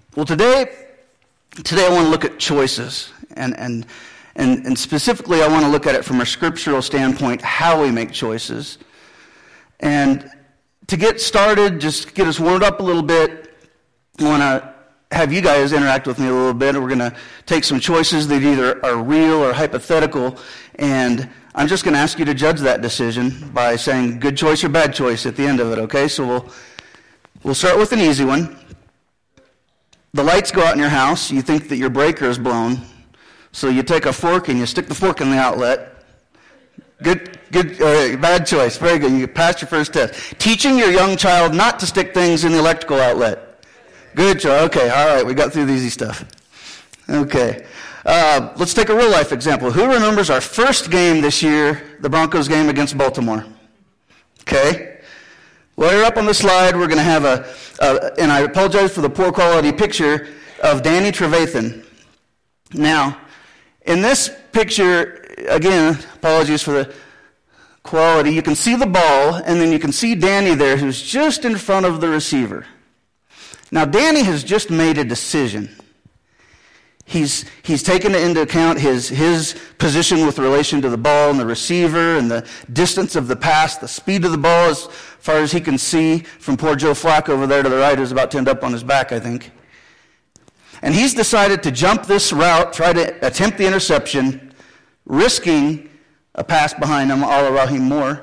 Well, today I want to look at choices, and specifically I want to look at it from a scriptural standpoint, how we make choices. And to get started, just get us warmed up a little bit, I want to have you guys interact with me a little bit. We're going to take some choices that either are real or hypothetical, and I'm just going to ask you to judge that decision by saying good choice or bad choice at the end of it, okay? So we'll start with an easy one. The lights go out in your house. You think that your breaker is blown, so you take a fork and you stick the fork in the outlet. Good, bad choice. Very good. You passed your first test. Teaching your young child not to stick things in the electrical outlet. Good choice. Okay, all right. We got through the easy stuff. Okay. Let's take a real-life example. Who remembers our first game this year, the Broncos game against Baltimore? Okay. Well, you're up on the slide. We're going to have and I apologize for the poor quality picture of Danny Trevathan. Now, in this picture, again, apologies for the quality, you can see the ball, and then you can see Danny there who's just in front of the receiver. Now, Danny has just made a decision. He's taken into account his position with relation to the ball and the receiver and the distance of the pass, the speed of the ball as far as he can see from poor Joe Flacco over there to the right who's about to end up on his back, I think. And he's decided to jump this route, try to attempt the interception, risking a pass behind him, a la Raheem Moore.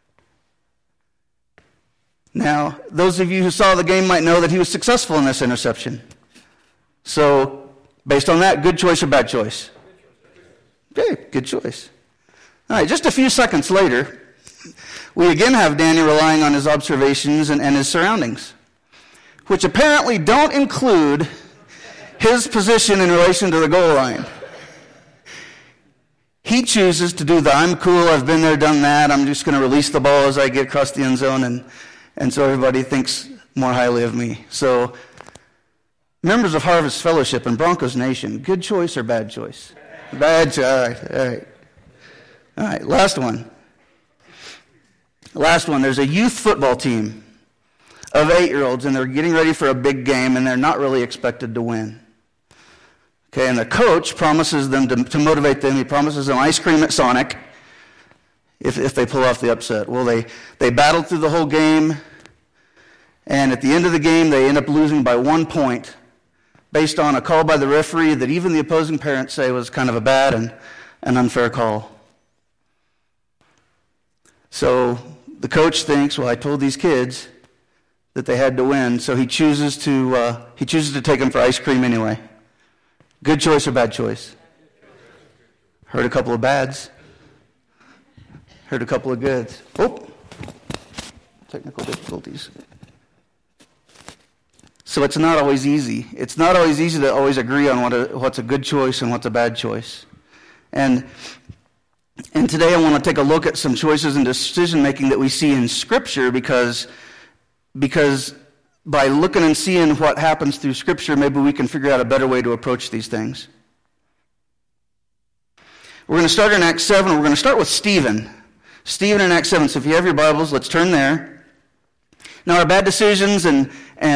Now, those of you who saw the game might know that he was successful in this interception. So, based on that, good choice or bad choice? Okay, good choice. All right, just a few seconds later, we again have Danny relying on his observations and his surroundings, which apparently don't include his position in relation to the goal line. He chooses to do the I'm cool, I've been there, done that, I'm just going to release the ball as I get across the end zone, and so everybody thinks more highly of me. So, members of Harvest Fellowship and Broncos Nation, good choice or bad choice? Bad choice. All right, last one. There's a youth football team of 8-year-olds, and they're getting ready for a big game, and they're not really expected to win. Okay, and the coach promises them to motivate them. He promises them ice cream at Sonic if they pull off the upset. Well, they battled through the whole game, and at the end of the game, they end up losing by 1 point based on a call by the referee that even the opposing parents say was kind of a bad and an unfair call. So the coach thinks, well, I told these kids that they had to win, so he chooses to take them for ice cream anyway. Good choice or bad choice? Heard a couple of bads. Heard a couple of goods. Oh, technical difficulties. So it's not always easy. It's not always easy to always agree on what's a good choice and what's a bad choice. And today I want to take a look at some choices and decision-making that we see in Scripture because by looking and seeing what happens through Scripture, maybe we can figure out a better way to approach these things. We're going to start in Acts 7. We're going to start with Stephen. Stephen in Acts 7. So if you have your Bibles, let's turn there. Now, are bad decisions and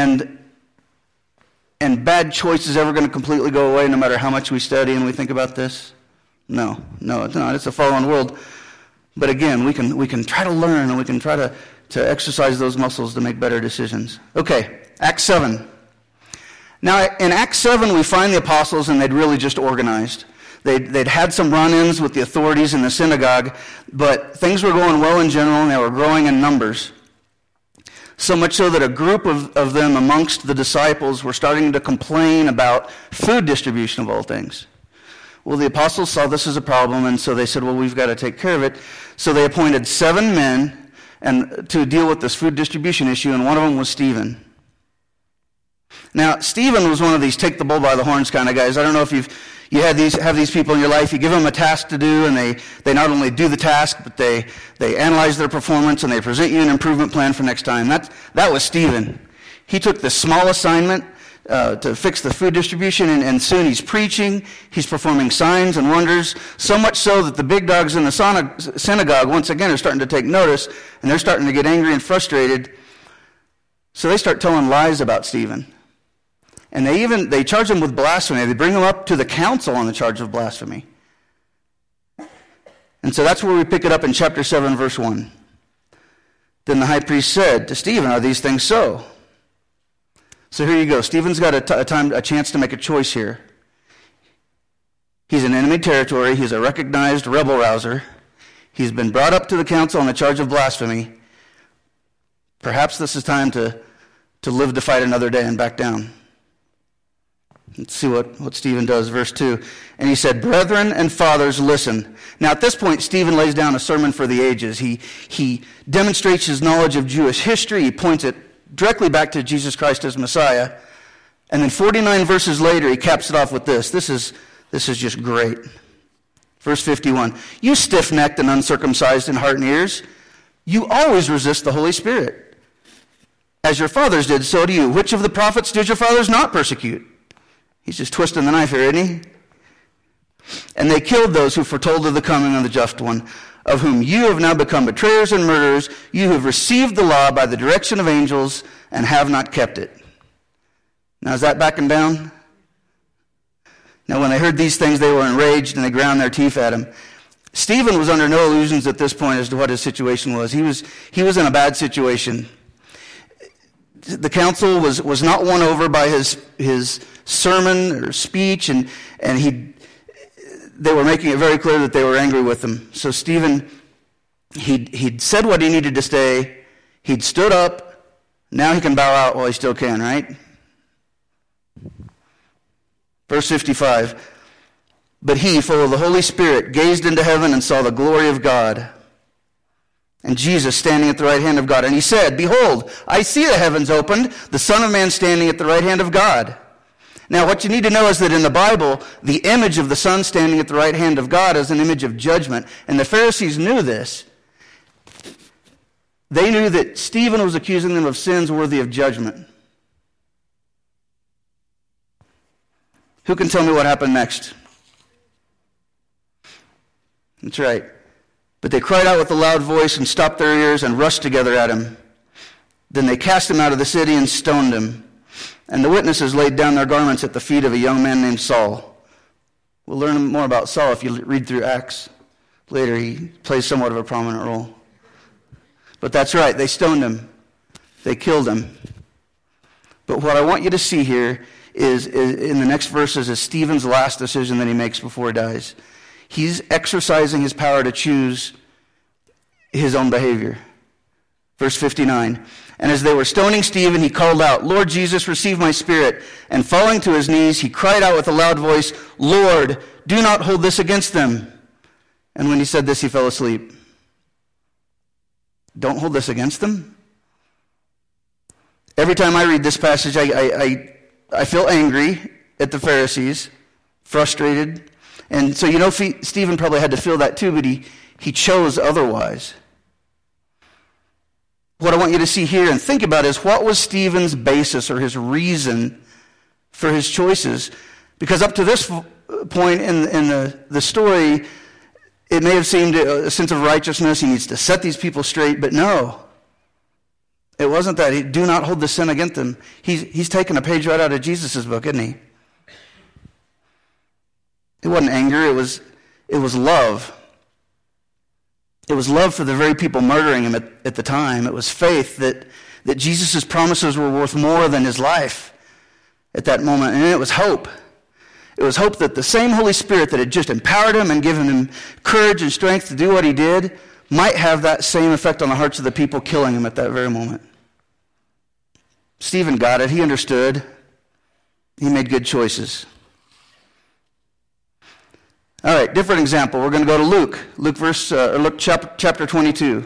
bad choices ever going to completely go away no matter how much we study and we think about this? No, it's not. It's a fallen world. But again, we can try to learn and we can try to exercise those muscles to make better decisions. Okay, Acts 7. Now, in Acts 7, we find the apostles, and they'd really just organized. They'd had some run-ins with the authorities in the synagogue, but things were going well in general, and they were growing in numbers. So much so that a group of them amongst the disciples were starting to complain about food distribution of all things. Well, the apostles saw this as a problem, and so they said, well, we've got to take care of it. So they appointed 7 men to deal with this food distribution issue, and one of them was Stephen. Now, Stephen was one of these take the bull by the horns kind of guys. I don't know if you have these people in your life. You give them a task to do, and they not only do the task, but they analyze their performance, and they present you an improvement plan for next time. That was Stephen. He took this small assignment to fix the food distribution, and soon he's preaching, he's performing signs and wonders, so much so that the big dogs in the synagogue, once again, are starting to take notice, and they're starting to get angry and frustrated, so they start telling lies about Stephen. And they charge him with blasphemy. They bring him up to the council on the charge of blasphemy. And so that's where we pick it up in chapter 7, verse 1. Then the high priest said to Stephen, "Are these things so?" So here you go. Stephen's got a chance to make a choice here. He's in enemy territory. He's a recognized rebel rouser. He's been brought up to the council on the charge of blasphemy. Perhaps this is time to live to fight another day and back down. Let's see what Stephen does. Verse 2. And he said, "Brethren and fathers, listen." Now at this point, Stephen lays down a sermon for the ages. He demonstrates his knowledge of Jewish history. He points it directly back to Jesus Christ as Messiah. And then 49 verses later, he caps it off with this. This is just great. Verse 51. "You stiff-necked and uncircumcised in heart and ears, you always resist the Holy Spirit. As your fathers did, so do you. Which of the prophets did your fathers not persecute?" He's just twisting the knife here, isn't he? "And they killed those who foretold of the coming of the just one, of whom you have now become betrayers and murderers. You have received the law by the direction of angels and have not kept it." Now is that backing down? Now when they heard these things, they were enraged and they ground their teeth at him. Stephen was under no illusions at this point as to what his situation was. He was in a bad situation. The council was not won over by his sermon or speech, and they were making it very clear that they were angry with him. So Stephen, he'd said what he needed to say. He'd stood up. Now he can bow out while he still can, right? Verse 55. "But he, full of the Holy Spirit, gazed into heaven and saw the glory of God, and Jesus standing at the right hand of God. And he said, 'Behold, I see the heavens opened, the Son of Man standing at the right hand of God.'" Now, what you need to know is that in the Bible, the image of the Son standing at the right hand of God is an image of judgment. And the Pharisees knew this. They knew that Stephen was accusing them of sins worthy of judgment. Who can tell me what happened next? That's right. "But they cried out with a loud voice and stopped their ears and rushed together at him. Then they cast him out of the city and stoned him. And the witnesses laid down their garments at the feet of a young man named Saul." We'll learn more about Saul if you read through Acts. Later, he plays somewhat of a prominent role. But that's right, they stoned him. They killed him. But what I want you to see here is in the next verses is Stephen's last decision that he makes before he dies. He's exercising his power to choose his own behavior. Verse 59. "And as they were stoning Stephen, he called out, 'Lord Jesus, receive my spirit.' And falling to his knees, he cried out with a loud voice, 'Lord, do not hold this against them.' And when he said this, he fell asleep." Don't hold this against them? Every time I read this passage, I feel angry at the Pharisees, frustrated. And so Stephen probably had to feel that too, but he chose otherwise. What I want you to see here and think about is, what was Stephen's basis or his reason for his choices? Because up to this point in the story, it may have seemed a sense of righteousness. He needs to set these people straight, but no. It wasn't that. Do not hold the sin against them. He's taken a page right out of Jesus' book, isn't he? It wasn't anger. It was love. It was love for the very people murdering him at the time. It was faith that Jesus' promises were worth more than his life at that moment. And it was hope. It was hope that the same Holy Spirit that had just empowered him and given him courage and strength to do what he did might have that same effect on the hearts of the people killing him at that very moment. Stephen got it. He understood. He made good choices. All right, different example. We're going to go to Luke. Luke chapter 22.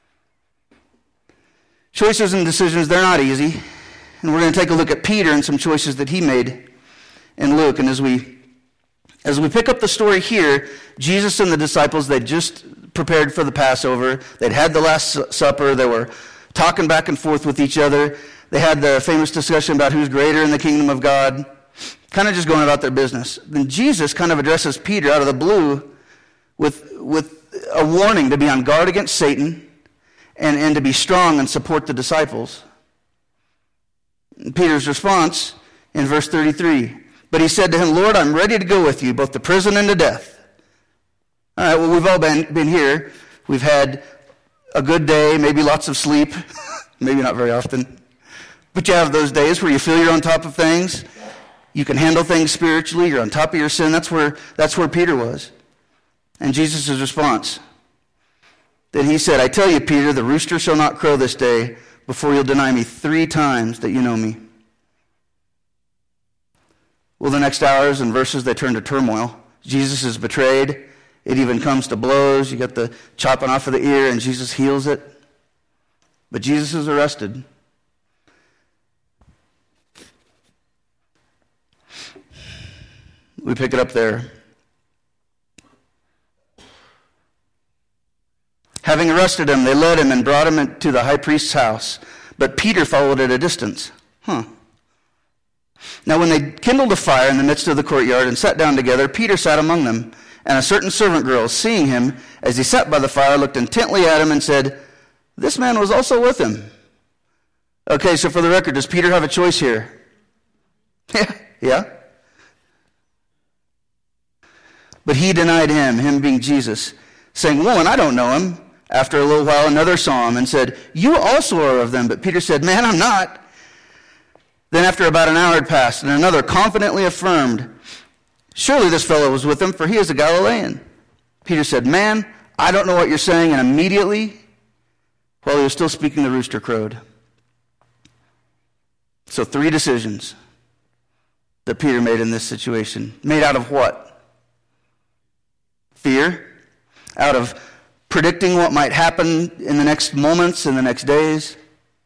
Choices and decisions, they're not easy. And we're going to take a look at Peter and some choices that he made in Luke. And as we pick up the story here, Jesus and the disciples, they'd just prepared for the Passover. They'd had the Last Supper. They were talking back and forth with each other. They had the famous discussion about who's greater in the kingdom of God, kind of just going about their business. Then Jesus kind of addresses Peter out of the blue with a warning to be on guard against Satan and to be strong and support the disciples. And Peter's response in verse 33. But he said to him, Lord, I'm ready to go with you, both to prison and to death. All right, well, we've all been here. We've had a good day, maybe lots of sleep, maybe not very often. But you have those days where you feel you're on top of things. You can handle things spiritually. You're on top of your sin. That's where Peter was. And Jesus' response, then he said, I tell you, Peter, the rooster shall not crow this day before you'll deny me 3 times that you know me. Well, the next hours and verses, they turn to turmoil. Jesus is betrayed. It even comes to blows. You got the chopping off of the ear, and Jesus heals it. But Jesus is arrested. We pick it up there. Having arrested him, they led him and brought him to the high priest's house. But Peter followed at a distance. Now when they kindled a fire in the midst of the courtyard and sat down together, Peter sat among them. And a certain servant girl, seeing him as he sat by the fire, looked intently at him and said, this man was also with him. Okay, so for the record, does Peter have a choice here? Yeah. But he denied him being Jesus, saying, woman, I don't know him. After a little while, another saw him and said, you also are of them. But Peter said, man, I'm not. Then after about an hour had passed, and another confidently affirmed, surely this fellow was with them, for he is a Galilean. Peter said, man, I don't know what you're saying. And immediately, while he was still speaking, the rooster crowed. So 3 decisions that Peter made in this situation. Made out of what? Fear. Out of predicting what might happen in the next moments, in the next days.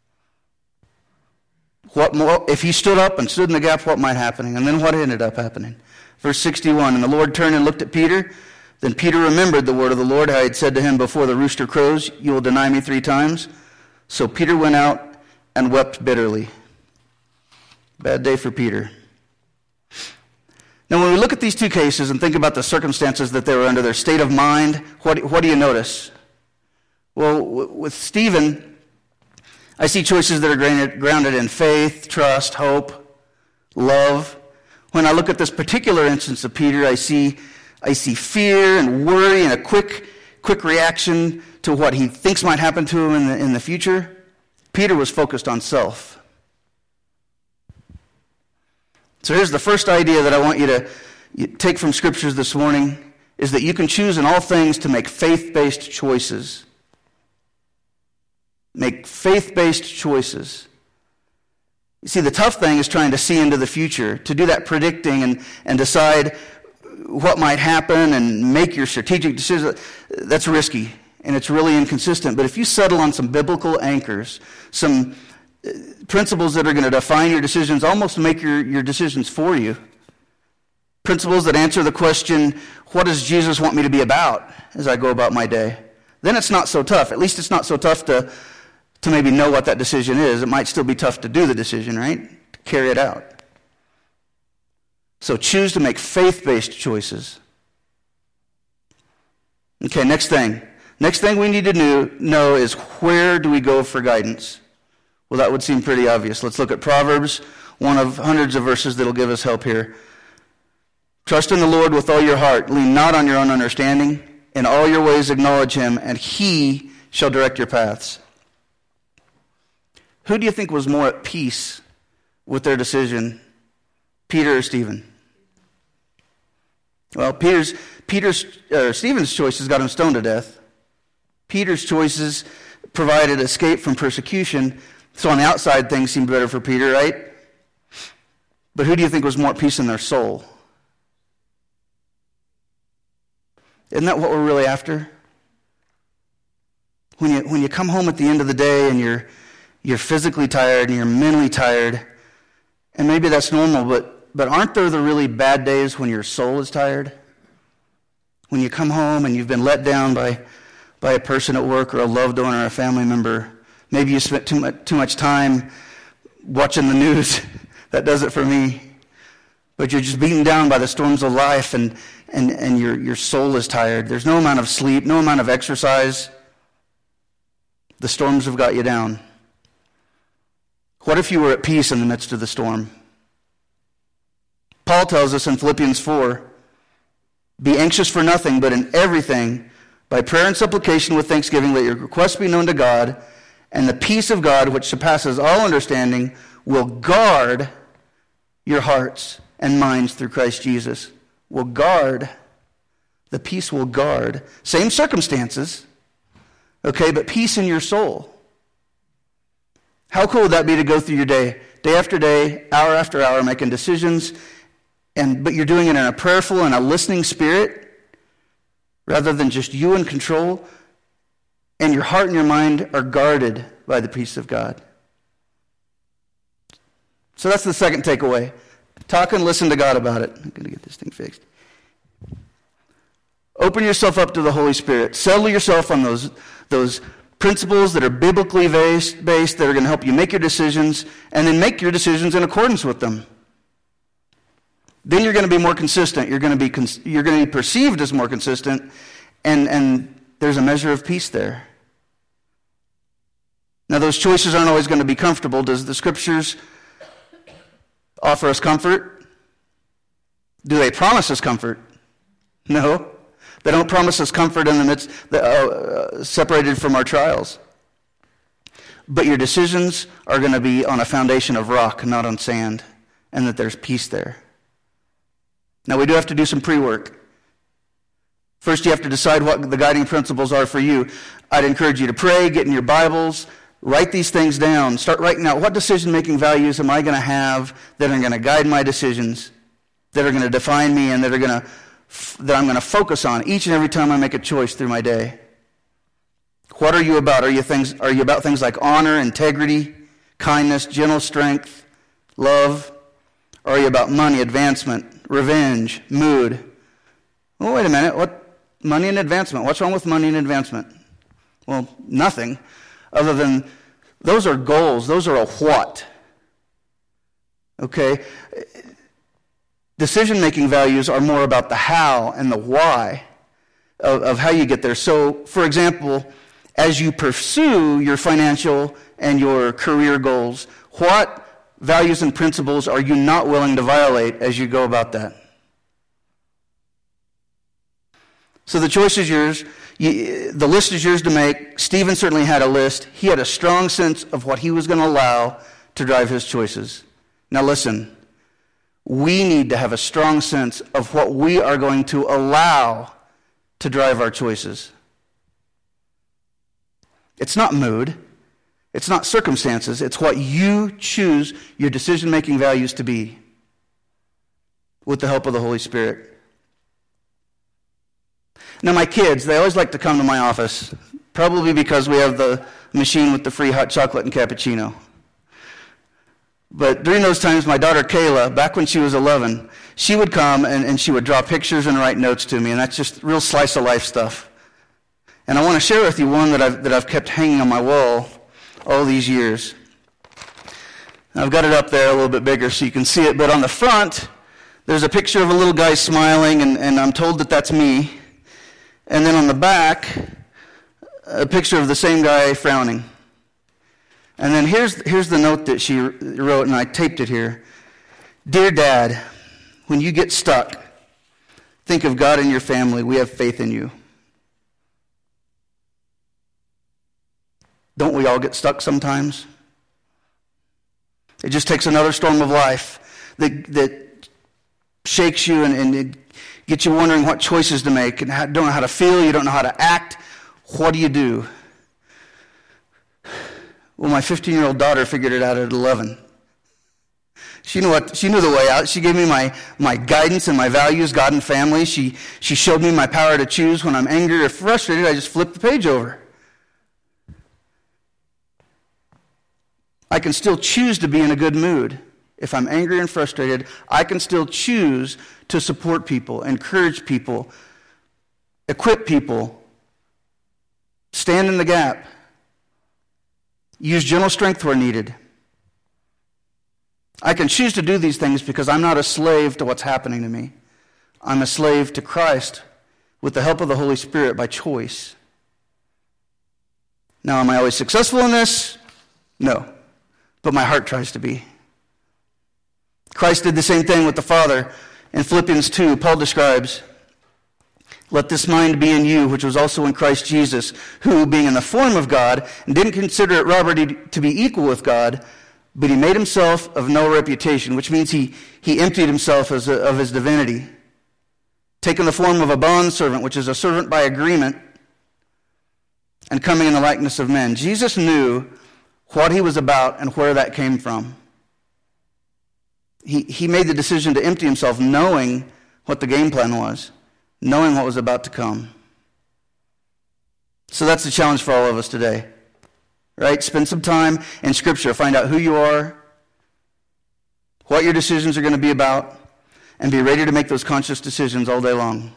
What more, if he stood up and stood in the gap, what might happen? And then what ended up happening? Verse 61, and the Lord turned and looked at Peter. Then Peter remembered the word of the Lord, how he had said to him, before the rooster crows, you will deny me 3 times. So Peter went out and wept bitterly. Bad day for Peter. Now, when we look at these 2 cases and think about the circumstances that they were under, their state of mind, what do you notice? Well, with Stephen, I see choices that are grounded in faith, trust, hope, love. When I look at this particular instance of Peter, I see fear and worry and a quick reaction to what he thinks might happen to him in the future. Peter was focused on self. So here's the first idea that I want you to take from scriptures this morning, is that you can choose in all things to make faith-based choices. Make faith-based choices. You see, the tough thing is trying to see into the future, to do that predicting and decide what might happen and make your strategic decisions. That's risky, and it's really inconsistent. But if you settle on some biblical anchors, some principles that are going to define your decisions, almost make your decisions for you. Principles that answer the question, what does Jesus want me to be about as I go about my day? Then it's not so tough. At least it's not so tough to maybe know what that decision is. It might still be tough to do the decision, right? To carry it out. So choose to make faith-based choices. Okay, next thing. Next thing we need to know is, where do we go for guidance? Well, that would seem pretty obvious. Let's look at Proverbs, one of hundreds of verses that will give us help here. Trust in the Lord with all your heart. Lean not on your own understanding. In all your ways acknowledge him, and he shall direct your paths. Who do you think was more at peace with their decision, Peter or Stephen? Well, Stephen's choices got him stoned to death. Peter's choices provided escape from persecution. So on the outside, things seemed better for Peter, right? But who do you think was more at peace in their soul? Isn't that what we're really after? When you come home at the end of the day and you're physically tired and you're mentally tired, and maybe that's normal, but aren't there the really bad days when your soul is tired? When you come home and you've been let down by a person at work or a loved one or a family member. Maybe you spent too much time watching the news. That does it for me. But you're just beaten down by the storms of life, and your soul is tired. There's no amount of sleep, no amount of exercise. The storms have got you down. What if you were at peace in the midst of the storm? Paul tells us in Philippians 4, be anxious for nothing, but in everything, by prayer and supplication with thanksgiving, let your requests be known to God, and the peace of God, which surpasses all understanding, will guard your hearts and minds through Christ Jesus. Will guard. The peace will guard. Same circumstances, okay, but peace in your soul. How cool would that be to go through your day after day, hour after hour, making decisions, but you're doing it in a prayerful and a listening spirit, rather than just you in control, and your heart and your mind are guarded by the peace of God. So that's the second takeaway. Talk and listen to God about it. I'm going to get this thing fixed. Open yourself up to the Holy Spirit. Settle yourself on those principles that are biblically based, that are going to help you make your decisions, and then make your decisions in accordance with them. Then you're going to be more consistent. You're going to be perceived as more consistent, and there's a measure of peace there. Now, those choices aren't always going to be comfortable. Does the Scriptures offer us comfort? Do they promise us comfort? No. They don't promise us comfort in the midst, separated from our trials. But your decisions are going to be on a foundation of rock, not on sand, and that there's peace there. Now, we do have to do some pre-work. First, you have to decide what the guiding principles are for you. I'd encourage you to pray, get in your Bibles, write these things down. Start writing out what decision-making values am I going to have that are going to guide my decisions, that are going to define me, and that I'm going to focus on each and every time I make a choice through my day. What are you about? Are you about things like honor, integrity, kindness, gentle strength, love? Or are you about money, advancement, revenge, mood? Oh, wait a minute. What? Money and advancement. What's wrong with money and advancement? Well, nothing, other than those are goals. Those are a what. Okay? Decision-making values are more about the how and the why of how you get there. So, for example, as you pursue your financial and your career goals, what values and principles are you not willing to violate as you go about that? So the choice is yours. The list is yours to make. Stephen certainly had a list. He had a strong sense of what he was going to allow to drive his choices. Now listen, we need to have a strong sense of what we are going to allow to drive our choices. It's not mood. It's not circumstances. It's what you choose your decision-making values to be with the help of the Holy Spirit. Now, my kids, they always like to come to my office, probably because we have the machine with the free hot chocolate and cappuccino. But during those times, my daughter Kayla, back when she was 11, she would come and she would draw pictures and write notes to me, and that's just real slice of life stuff. And I want to share with you one that I've kept hanging on my wall all these years. I've got it up there a little bit bigger so you can see it, but on the front, there's a picture of a little guy smiling, and I'm told that that's me. And then on the back, a picture of the same guy frowning. And then here's the note that she wrote, and I taped it here. Dear Dad, when you get stuck, think of God and your family. We have faith in you. Don't we all get stuck sometimes? It just takes another storm of life that shakes you and it gets you wondering what choices to make and don't know how to feel, you don't know how to act. What do you do? Well, my 15-year-old daughter figured it out at 11. She knew the way out. She gave me my guidance and my values, God and family. She showed me my power to choose. When I'm angry or frustrated, I just flip the page over. I can still choose to be in a good mood. If I'm angry and frustrated, I can still choose to support people, encourage people, equip people, stand in the gap, use gentle strength where needed. I can choose to do these things because I'm not a slave to what's happening to me. I'm a slave to Christ with the help of the Holy Spirit by choice. Now, am I always successful in this? No. But my heart tries to be. Christ did the same thing with the Father. In Philippians 2, Paul describes, "Let this mind be in you, which was also in Christ Jesus, who, being in the form of God, didn't consider it robbery to be equal with God, but he made himself of no reputation," which means he emptied himself of his divinity, taking the form of a bondservant, which is a servant by agreement, and coming in the likeness of men. Jesus knew what he was about and where that came from. He made the decision to empty himself, knowing what the game plan was, knowing what was about to come. So that's the challenge for all of us today, right? Spend some time in Scripture. Find out who you are, what your decisions are going to be about, and be ready to make those conscious decisions all day long.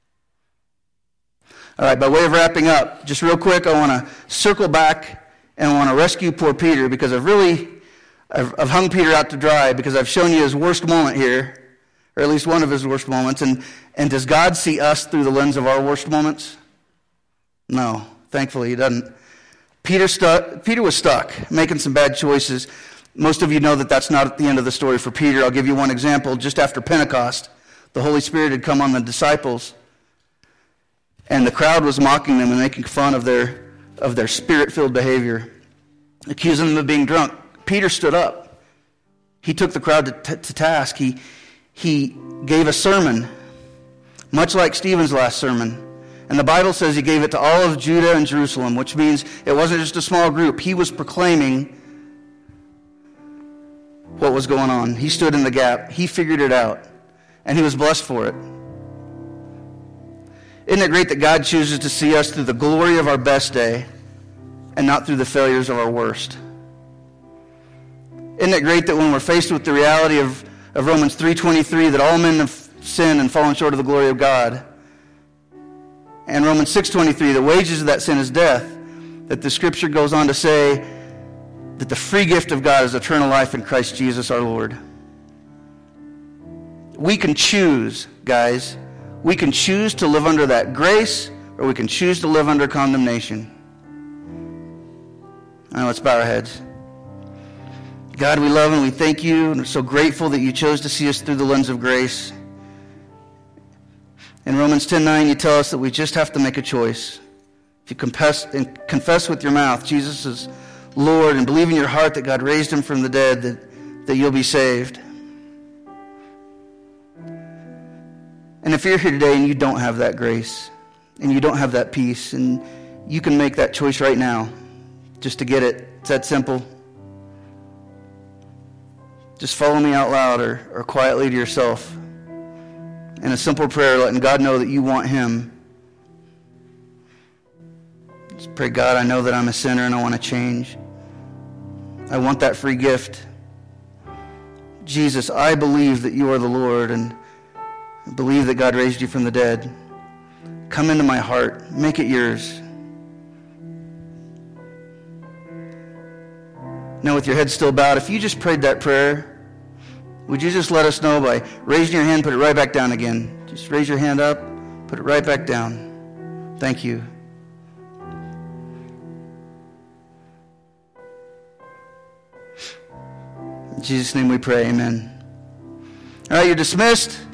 All right, by way of wrapping up, just real quick, I want to circle back and I want to rescue poor Peter, because I've hung Peter out to dry, because I've shown you his worst moment here, or at least one of his worst moments. And does God see us through the lens of our worst moments? No, thankfully he doesn't. Peter was stuck, making some bad choices. Most of you know that that's not the end of the story for Peter. I'll give you one example. Just after Pentecost, the Holy Spirit had come on the disciples, and the crowd was mocking them and making fun of their spirit-filled behavior, accusing them of being drunk. Peter stood up. He took the crowd to task. He gave a sermon, much like Stephen's last sermon. And the Bible says he gave it to all of Judah and Jerusalem, which means it wasn't just a small group. He was proclaiming what was going on. He stood in the gap. He figured it out. And he was blessed for it. Isn't it great that God chooses to see us through the glory of our best day and not through the failures of our worst? Isn't it great that when we're faced with the reality of Romans 3:23, that all men have sinned and fallen short of the glory of God, and Romans 6:23, the wages of that sin is death, that the Scripture goes on to say that the free gift of God is eternal life in Christ Jesus our Lord. We can choose, guys. We can choose to live under that grace, or we can choose to live under condemnation. Now let's bow our heads. God, we love and we thank you, and we're so grateful that you chose to see us through the lens of grace. In Romans 10:9, you tell us that we just have to make a choice. If you confess with your mouth Jesus is Lord and believe in your heart that God raised him from the dead, that you'll be saved. And if you're here today and you don't have that grace, and you don't have that peace, and you can make that choice right now just to get it. It's that simple. Just follow me out loud or quietly to yourself in a simple prayer, letting God know that you want him. Just pray, God, I know that I'm a sinner and I want to change. I want that free gift. Jesus, I believe that you are the Lord, and I believe that God raised you from the dead. Come into my heart. Make it yours. Now, with your head still bowed, if you just prayed that prayer, would you just let us know by raising your hand, put it right back down again. Just raise your hand up, put it right back down. Thank you. In Jesus' name we pray, amen. All right, you're dismissed.